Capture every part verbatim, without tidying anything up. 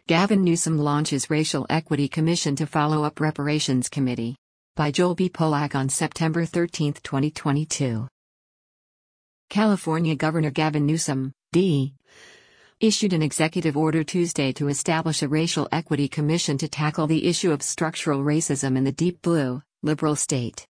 Gavin Newsom launches Racial Equity Commission to follow up Reparations Committee. By Joel B. Polak on September thirteenth, twenty twenty-two. California Governor Gavin Newsom, D. issued an executive order Tuesday to establish a Racial Equity Commission to tackle the issue of structural racism in the Deep Blue, liberal state.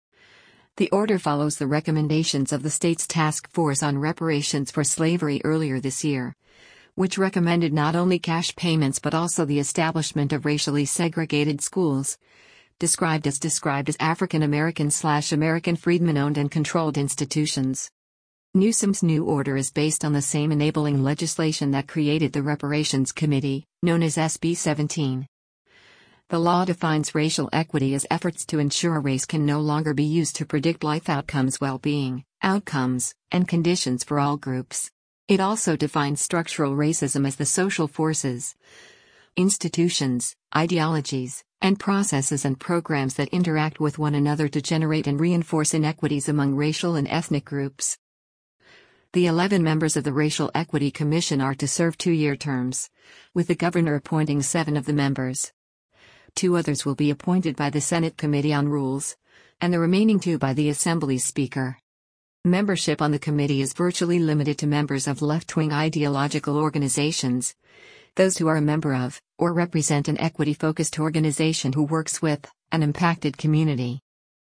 The order follows the recommendations of the state's Task Force on Reparations for Slavery earlier this year, which recommended not only cash payments but also the establishment of racially segregated schools, described as described as African American slash American freedmen-owned and controlled institutions. Newsom's new order is based on the same enabling legislation that created the Reparations Committee, known as S B seventeen. The law defines racial equity as efforts to ensure race can no longer be used to predict life outcomes, well-being, outcomes, and conditions for all groups. It also defines structural racism as the social forces, institutions, ideologies, and processes and programs that interact with one another to generate and reinforce inequities among racial and ethnic groups. The eleven members of the Racial Equity Commission are to serve two-year terms, with the governor appointing seven of the members. Two others will be appointed by the Senate Committee on Rules, and the remaining two by the Assembly's Speaker. Membership on the committee is virtually limited to members of left-wing ideological organizations, those who are a member of, or represent an equity-focused organization who works with, an impacted community.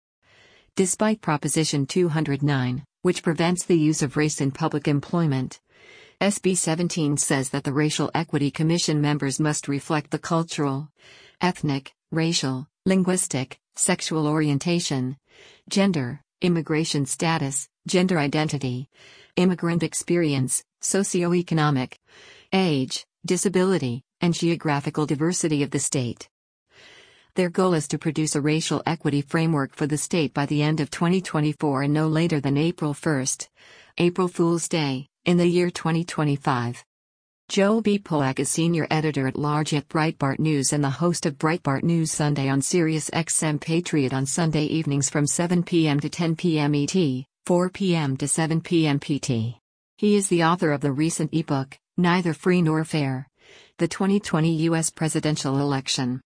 Despite Proposition two oh nine, which prevents the use of race in public employment, S B seventeen says that the Racial Equity Commission members must reflect the cultural, ethnic, racial, linguistic, sexual orientation, gender, immigration status, gender identity, immigrant experience, socioeconomic, age, disability, and geographical diversity of the state. Their goal is to produce a racial equity framework for the state by the end of twenty twenty-four and no later than April first, April Fool's Day, in the year twenty twenty-five. Joel B. Polak is senior editor-at-large at Breitbart News and the host of Breitbart News Sunday on Sirius X M Patriot on Sunday evenings from seven p m to ten p m E T, four p m to seven p m P T. He is the author of the recent ebook, Neither Free Nor Fair: The twenty twenty U S Presidential Election.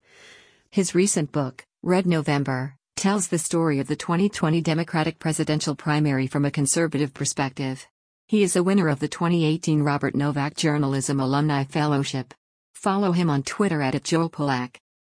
His recent book, Red November, tells the story of the twenty twenty Democratic presidential primary from a conservative perspective. He is a winner of the twenty eighteen Robert Novak Journalism Alumni Fellowship. Follow him on Twitter at Joel Polak.